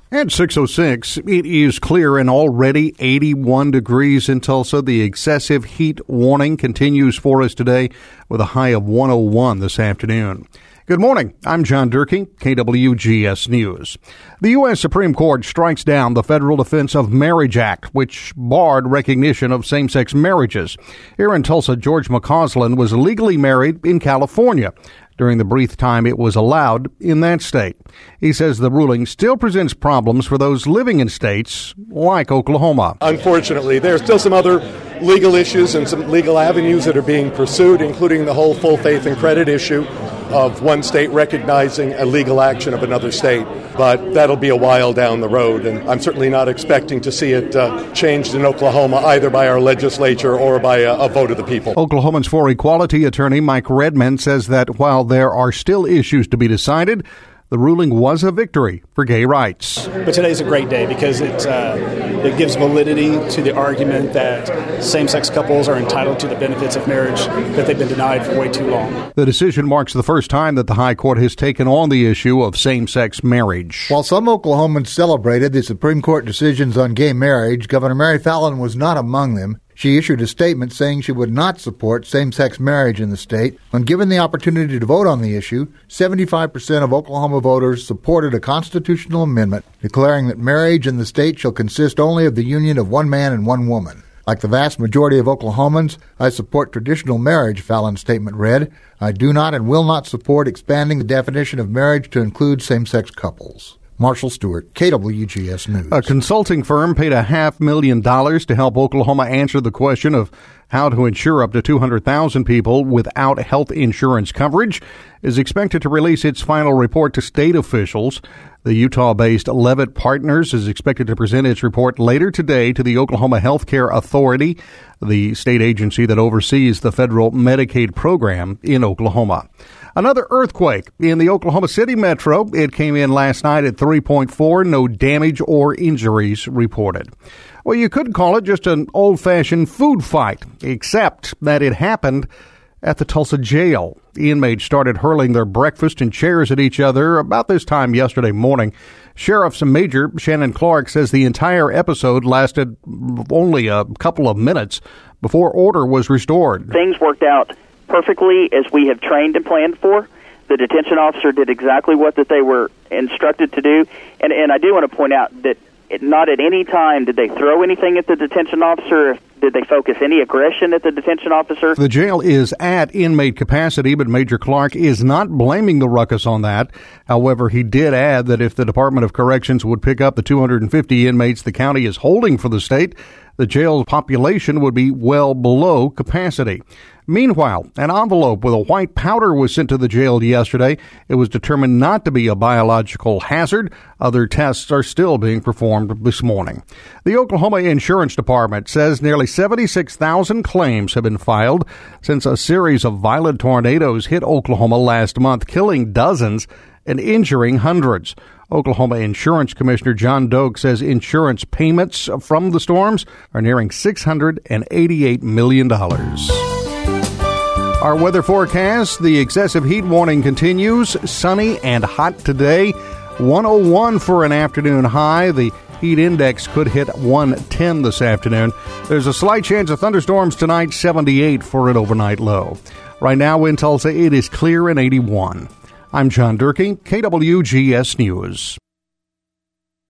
At 6:06, it is clear and already 81 degrees in Tulsa. The excessive heat warning continues for us today with a high of 101 this afternoon. Good morning. I'm John Durkee, KWGS News. The U.S. Supreme Court strikes down the Federal Defense of Marriage Act, which barred recognition of same-sex marriages. Here in Tulsa, George McCausland was legally married in California during the brief time it was allowed in that state. He says the ruling still presents problems for those living in states like Oklahoma. Unfortunately, there are still some other legal issues and some legal avenues that are being pursued, including the whole full faith and credit issue of one state recognizing a legal action of another state. But that'll be a while down the road, and I'm certainly not expecting to see it changed in Oklahoma either by our legislature or by a vote of the people. Oklahomans for Equality attorney Mike Redmond says that while there are still issues to be decided, the ruling was a victory for gay rights. But today's a great day because it gives validity to the argument that same-sex couples are entitled to the benefits of marriage that they've been denied for way too long. The decision marks the first time that the High Court has taken on the issue of same-sex marriage. While some Oklahomans celebrated the Supreme Court decisions on gay marriage, Governor Mary Fallin was not among them. She issued a statement saying she would not support same-sex marriage in the state. When given the opportunity to vote on the issue, 75% of Oklahoma voters supported a constitutional amendment declaring that marriage in the state shall consist only of the union of one man and one woman. Like the vast majority of Oklahomans, I support traditional marriage, Fallin's statement read. I do not and will not support expanding the definition of marriage to include same-sex couples. Marshall Stewart, KWGS News. A consulting firm paid $500,000 to help Oklahoma answer the question of how to insure up to 200,000 people without health insurance coverage. Is expected to release its final report to state officials. The Utah-based Levitt Partners is expected to present its report later today to the Oklahoma Healthcare Authority, the state agency that oversees the federal Medicaid program in Oklahoma. Another earthquake in the Oklahoma City metro. It came in last night at 3.4. No damage or injuries reported. Well, you could call it just an old-fashioned food fight, except that it happened at the Tulsa jail. The inmates started hurling their breakfast and chairs at each other about this time yesterday morning. Sheriff's Major Shannon Clark says the entire episode lasted only a couple of minutes before order was restored. Things worked out perfectly as we have trained and planned for. The detention officer did exactly what that they were instructed to do. And I do want to point out that not at any time did they throw anything at the detention officer. Did they focus any aggression at the detention officer? The jail is at inmate capacity, but Major Clark is not blaming the ruckus on that. However, he did add that if the Department of Corrections would pick up the 250 inmates the county is holding for the state, the jail's population would be well below capacity. Meanwhile, an envelope with a white powder was sent to the jail yesterday. It was determined not to be a biological hazard. Other tests are still being performed this morning. The Oklahoma Insurance Department says nearly 76,000 claims have been filed since a series of violent tornadoes hit Oklahoma last month, killing dozens and injuring hundreds. Oklahoma Insurance Commissioner John Doak says insurance payments from the storms are nearing $688 million. Our weather forecast, the excessive heat warning continues. Sunny and hot today. 101 for an afternoon high. The heat index could hit 110 this afternoon. There's a slight chance of thunderstorms tonight, 78 for an overnight low. Right now in Tulsa, it is clear and 81. I'm John Durkee, KWGS News.